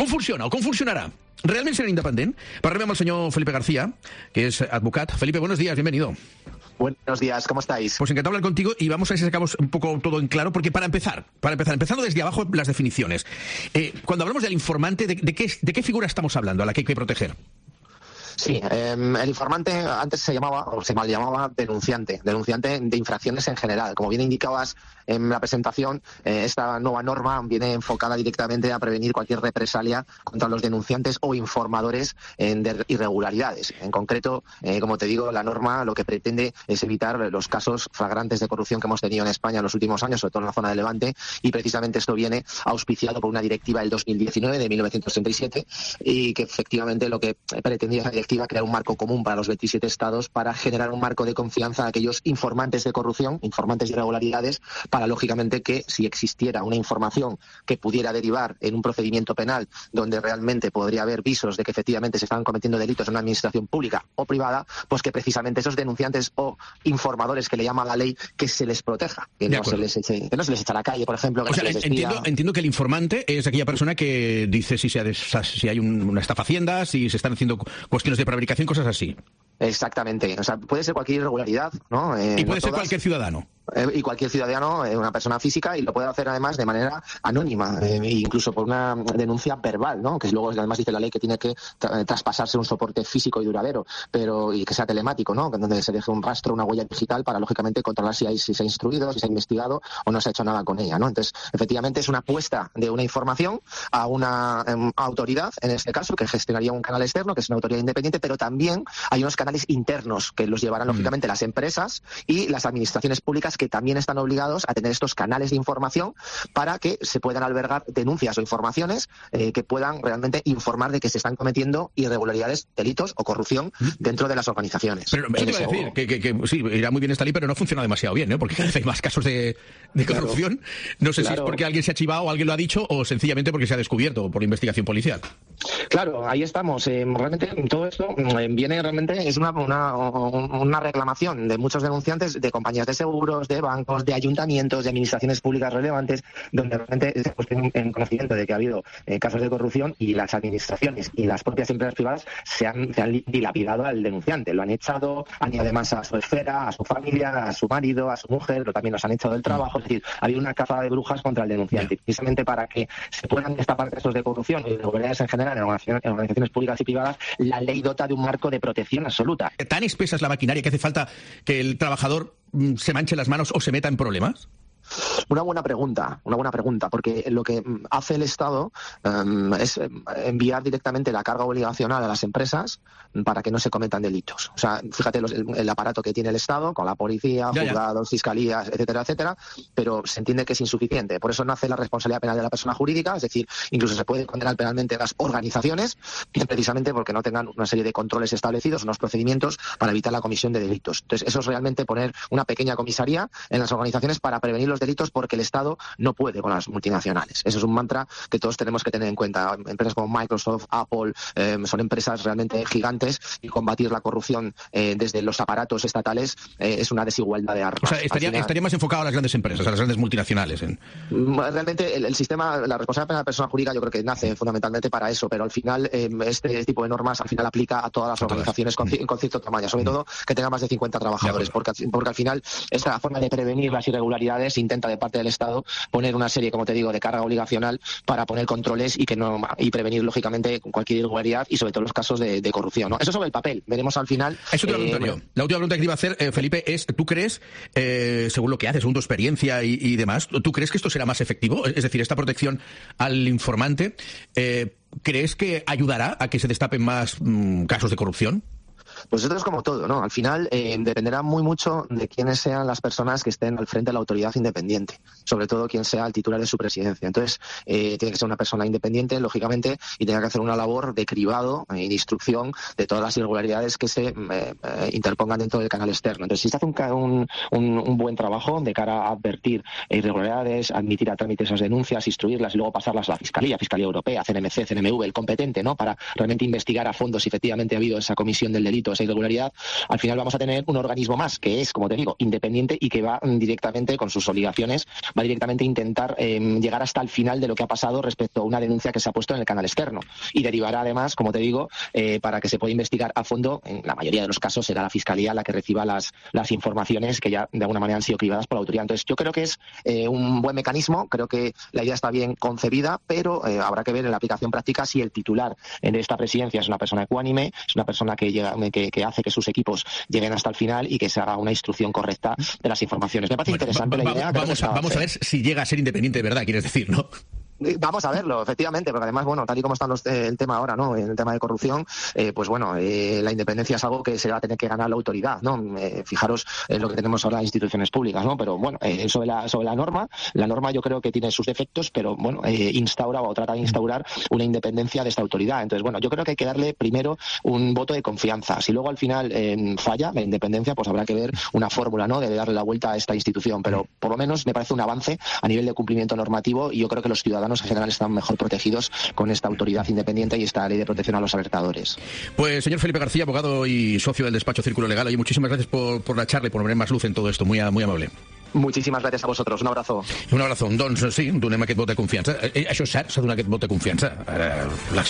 funciona o com funcionarà? Realment serà independent? Parlem amb el senyor Felipe García, que es advocat. Felipe, buenos días, bienvenido. Buenos días, ¿cómo estáis? Pues encantado de hablar contigo y vamos a ver si sacamos un poco todo en claro, porque empezando desde abajo las definiciones. Cuando hablamos del informante, ¿de qué figura estamos hablando a la que hay que proteger? Sí, el informante antes se mal llamaba denunciante de infracciones en general. Como bien indicabas en la presentación, esta nueva norma viene enfocada directamente a prevenir cualquier represalia contra los denunciantes o informadores de irregularidades. En concreto, como te digo, la norma lo que pretende es evitar los casos flagrantes de corrupción que hemos tenido en España en los últimos años, sobre todo en la zona de Levante, y precisamente esto viene auspiciado por una directiva del 2019, de 1937, y que efectivamente lo que pretendía esa directiva crear un marco común para los 27 estados para generar un marco de confianza a aquellos informantes de corrupción, informantes de irregularidades, para lógicamente que si existiera una información que pudiera derivar en un procedimiento penal donde realmente podría haber visos de que efectivamente se estaban cometiendo delitos en una administración pública o privada, pues que precisamente esos denunciantes o informadores que le llama la ley, que se les proteja, que no se les eche a la calle, por ejemplo. Que entiendo que el informante es aquella persona que dice si hay una estafa Hacienda, si se están haciendo cuestiones de prevaricación, cosas así. Exactamente. O sea, puede ser cualquier irregularidad, ¿no? Y puede ser cualquier ciudadano. Y cualquier ciudadano, una persona física, y lo puede hacer además de manera anónima, incluso por una denuncia verbal, ¿no? Que luego además dice la ley que tiene que traspasarse un soporte físico y duradero, y que sea telemático, ¿no? Donde se deje un rastro, una huella digital para lógicamente controlar si se ha instruido, si se ha investigado o no se ha hecho nada con ella, ¿no? Entonces, efectivamente es una apuesta de una información a una autoridad, en este caso, que gestionaría un canal externo, que es una autoridad independiente, pero también hay unos canales internos que los llevarán lógicamente las empresas y las administraciones públicas, que también están obligados a tener estos canales de información para que se puedan albergar denuncias o informaciones que puedan realmente informar de que se están cometiendo irregularidades, delitos o corrupción dentro de las organizaciones. Pero eso te iba a decir, que sí, irá muy bien esta ley, pero no funciona demasiado bien, ¿no? Porque cada vez hay más casos de corrupción. Claro. No sé si es porque alguien se ha chivado o alguien lo ha dicho, o sencillamente porque se ha descubierto por la investigación policial. Claro, ahí estamos. Realmente todo esto viene realmente, es una reclamación de muchos denunciantes de compañías de seguros, de bancos, de ayuntamientos, de administraciones públicas relevantes, donde realmente se ha puesto en conocimiento de que ha habido casos de corrupción, y las administraciones y las propias empresas privadas se han dilapidado al denunciante. Lo han echado, han ido además a su esfera, a su familia, a su marido, a su mujer, pero también los han echado del trabajo. Es decir, ha habido una caza de brujas contra el denunciante. Precisamente para que se puedan destapar casos de corrupción y de irregularidades en general en organizaciones públicas y privadas, la ley dota de un marco de protección absoluta. ¿Tan espesa es la maquinaria que hace falta que el trabajador se manche las manos o se meta en problemas? Una buena pregunta, porque lo que hace el Estado es enviar directamente la carga obligacional a las empresas para que no se cometan delitos. O sea, fíjate el aparato que tiene el Estado con la policía, juzgados, fiscalías, etcétera, etcétera, pero se entiende que es insuficiente. Por eso nace la responsabilidad penal de la persona jurídica, es decir, incluso se puede condenar penalmente a las organizaciones, precisamente porque no tengan una serie de controles establecidos, unos procedimientos para evitar la comisión de delitos. Entonces, eso es realmente poner una pequeña comisaría en las organizaciones para prevenir los delitos, porque el Estado no puede con las multinacionales. Eso es un mantra que todos tenemos que tener en cuenta. Empresas como Microsoft, Apple, son empresas realmente gigantes, y combatir la corrupción desde los aparatos estatales es una desigualdad de armas. O sea, estaría más enfocado a las grandes empresas, a las grandes multinacionales. Realmente el sistema, la responsabilidad penal de la persona jurídica, yo creo que nace fundamentalmente para eso, pero al final este tipo de normas al final aplica a todas las organizaciones con cierto tamaño, sobre todo que tenga más de 50 trabajadores, porque al final esta forma de prevenir las irregularidades intenta de parte del Estado poner una serie, como te digo, de carga obligacional para poner controles y prevenir lógicamente cualquier irregularidad, y sobre todo los casos de corrupción, ¿no? Eso sobre el papel. Veremos al final. Eso te lo pregunto yo. La última pregunta que te iba a hacer, Felipe, es: ¿tú crees, según lo que haces, según tu experiencia y demás, ¿tú crees que esto será más efectivo? Es decir, esta protección al informante, ¿crees que ayudará a que se destapen más casos de corrupción? Pues esto es como todo, ¿no? Al final dependerá muy mucho de quiénes sean las personas que estén al frente de la autoridad independiente, sobre todo quién sea el titular de su presidencia. Entonces, tiene que ser una persona independiente, lógicamente, y tenga que hacer una labor de cribado y de instrucción de todas las irregularidades que se interpongan dentro del canal externo. Entonces, si se hace un buen trabajo de cara a advertir irregularidades, admitir a trámite esas denuncias, instruirlas y luego pasarlas a la Fiscalía Europea, CNMC, CNMV, el competente, ¿no? Para realmente investigar a fondo si efectivamente ha habido esa comisión del delito defecto, esa irregularidad, al final vamos a tener un organismo más que es, como te digo, independiente y que va directamente con sus obligaciones, va directamente a intentar llegar hasta el final de lo que ha pasado respecto a una denuncia que se ha puesto en el canal externo. Y derivará además, como te digo, para que se pueda investigar a fondo. En la mayoría de los casos será la Fiscalía la que reciba las informaciones que ya de alguna manera han sido cribadas por la autoridad. Entonces yo creo que es un buen mecanismo, creo que la idea está bien concebida, pero habrá que ver en la aplicación práctica si el titular de esta presidencia es una persona ecuánime, es una persona que hace que sus equipos lleguen hasta el final y que se haga una instrucción correcta de las informaciones. Me parece interesante la idea. Vamos a ver si llega a ser independiente de verdad, quieres decir, ¿no? Vamos a verlo, efectivamente, porque además, bueno, tal y como está el tema ahora, ¿no? En el tema de corrupción, pues bueno, la independencia es algo que se va a tener que ganar la autoridad, ¿no? Fijaros lo que tenemos ahora en instituciones públicas, ¿no? Pero bueno, sobre la norma yo creo que tiene sus defectos, pero bueno, instaura o trata de instaurar una independencia de esta autoridad. Entonces, bueno, yo creo que hay que darle primero un voto de confianza. Si luego al final falla la independencia, pues habrá que ver una fórmula, ¿no? De darle la vuelta a esta institución, pero por lo menos me parece un avance a nivel de cumplimiento normativo y yo creo que los ciudadanos en general están mejor protegidos con esta autoridad independiente y esta ley de protección a los alertadores. Pues señor Felipe García, abogado y socio del despacho Círculo Legal, oye, muchísimas gracias por la charla y por poner más luz en todo esto, muy amable. Muchísimas gracias a vosotros, un abrazo. Un abrazo, doncs sí, donem aquest vot de confiança. Això és cert, s'ha donat aquest vot de confiança.